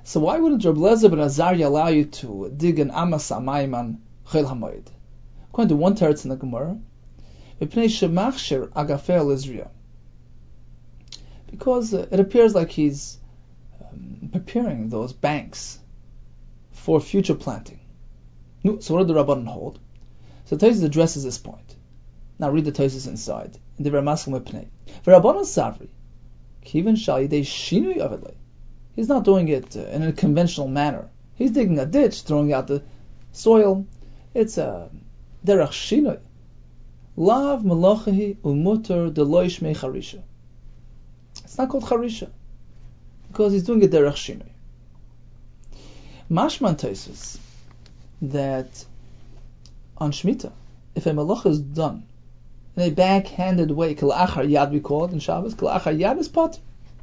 So why wouldn't Reb Lezer ben Azariah allow you to dig an amas amayim on Chol Hamoed? According to one teretz in the Gemara, because it appears like he's preparing those banks for future planting. So what did the Rabbanan hold? So Tosfos addresses this point. Now read the Tosfos inside. In the Ramaskim Mepnei. Rabbanan Savri, Kivan Shal Yidei Shinui Avedlei. He's not doing it in a conventional manner. He's digging a ditch, throwing out the soil. It's a derech shinoi. Lav melochahi umuter deloish me charisha. It's not called charisha because he's doing a derech shinoi. Mashman Tosfos that on Shemitah, if a malacha is done in a backhanded way, k'la'achar yad we call it in Shabbos, k'la'achar yad is potter.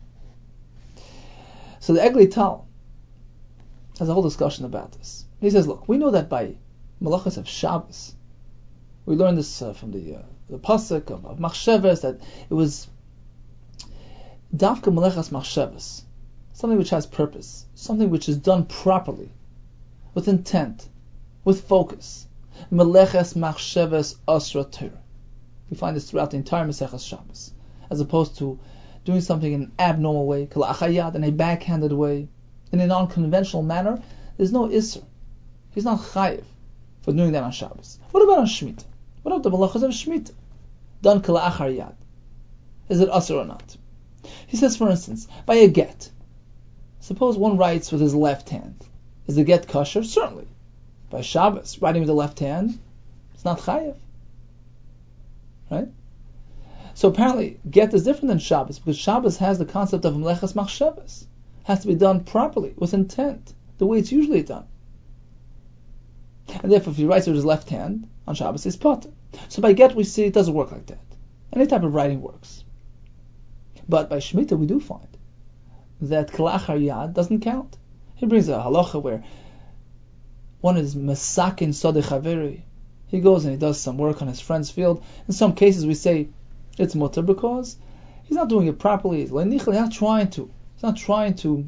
So the Eglei Tal has a whole discussion about this. He says, look, we know that by malachas of Shabbos, we learned this from the pasuk of Machshavas, that it was dafka malachas Machshavas, something which has purpose, something which is done properly, with intent, with focus. Malachas Machshavas Asra Torah. We find this throughout the entire Maseches Shabbos, as opposed to doing something in an abnormal way, k'la'achayad, in a backhanded way, in a non-conventional manner. There's no isser. He's not chayiv for doing that on Shabbos. What about on Shemitah? What about the malachas of Shemitah? Done k'la'achayad. Is it asr or not? He says, for instance, by a get. Suppose one writes with his left hand. Is the get kosher? Certainly. By Shabbos, writing with the left hand, it's not chayiv. Right? So apparently, get is different than Shabbos, because Shabbos has the concept of Meleches Machshavas. It has to be done properly, with intent, the way it's usually done. And therefore, if he writes with his left hand on Shabbos, he's potter. So by get, we see it doesn't work like that. Any type of writing works. But by Shemitah, we do find that K'la'achar Yad doesn't count. He brings a halacha where one is Mesakin Sodei Chaveri. He goes and he does some work on his friend's field. In some cases, we say it's mutter because he's not doing it properly. He's not trying to. He's not trying to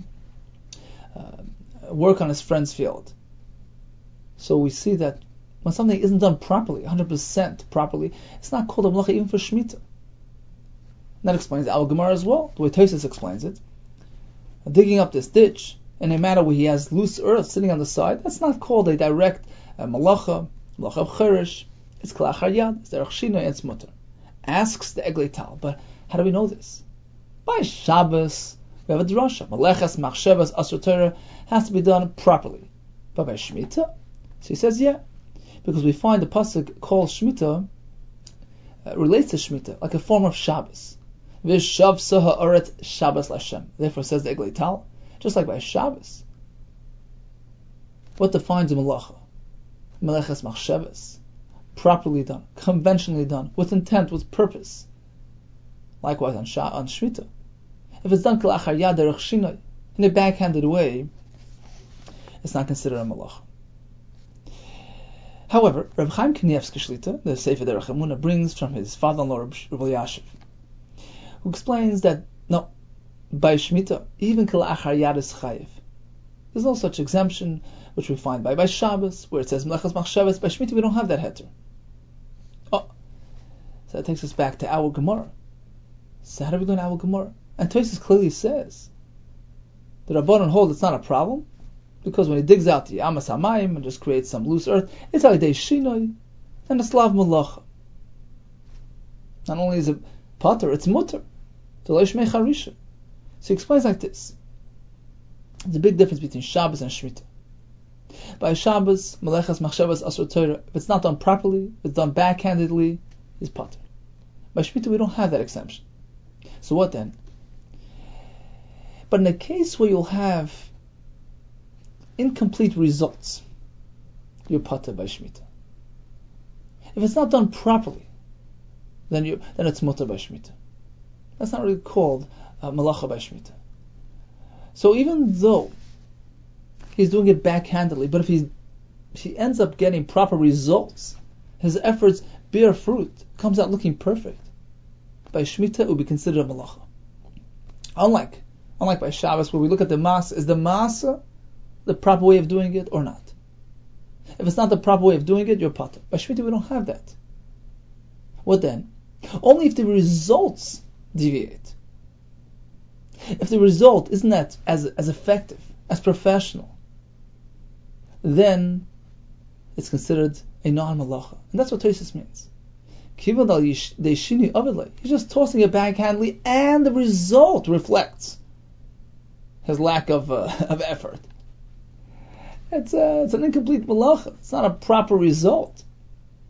work on his friend's field. So we see that when something isn't done properly, 100% properly, it's not called a malacha even for Shemitah. And that explains Al Gemara as well, the way Tosfos explains it. Digging up this ditch in a matter where he has loose earth sitting on the side, that's not called a direct malacha of cherish. It's k'la'achar yad, it's derech shinoi, it's mutter. Asks the Eglei Tal, but how do we know this? By Shabbos, we have a drasha. Meleches Machshavas Asur Torah has to be done properly. But by Shemitah, so he says, yeah, because we find the pasuk called Shemitah relates to Shemitah, like a form of Shabbos. V'shav saha oret Shabbos Lashem. Therefore, says the Eglei Tal, just like by Shabbos. What defines a malacha? Meleches Machshavas. Properly done, conventionally done, with intent, with purpose. Likewise on Shemitah. If it's done k'la'achar yad derech shinoi, in a backhanded way, it's not considered a malacha. However, Reb Chaim Kanievsky Shlita, the Sefer Derech Emunah, brings from his father-in-law Reb Elyashiv, who explains that no, by Shemitah, even k'la'achar yad is chayiv. There's no such exemption, which we find by Shabbos, where it says Meleches Machshavas. By Shemitah, we don't have that heter. Oh, so that takes us back to our Gemara. So how do we learn our Gemara? And Tosfos clearly says the Rabbanan hold it's not a problem, because when he digs out the Amas Hamayim and just creates some loose earth, it's al yidei shinoi, and it's lav malacha. Not only is it potter, it's mutter. Deloish me charisha. So he explains like this. There's a big difference between Shabbos and Shemitah. By Shabbos, Meleches Machshavas Asur Torah, if it's not done properly, if it's done backhandedly, is potter. By Shemitah, we don't have that exemption. So what then? But in a case where you'll have incomplete results, you're potter by Shemitah. If it's not done properly, then it's mutter by Shemitah. That's not really called malacha by Shemitah. So even though he's doing it backhandedly, but if he ends up getting proper results, his efforts bear fruit, comes out looking perfect, by Shemitah it would be considered a malacha. Unlike Unlike by Shabbos, where we look at the Masa, is the Masa the proper way of doing it or not? If it's not the proper way of doing it, you're Pater. By Shemitah, we don't have that. What then? Only if the results deviate. If the result isn't that as effective, as professional, then it's considered a non-malacha. And that's what Tosfos means. He's just tossing it backhandedly, and the result reflects his lack of effort. It's an incomplete malacha. It's not a proper result.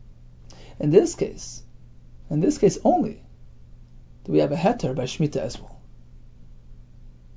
In this case only, do we have a heter by Shemitah as well.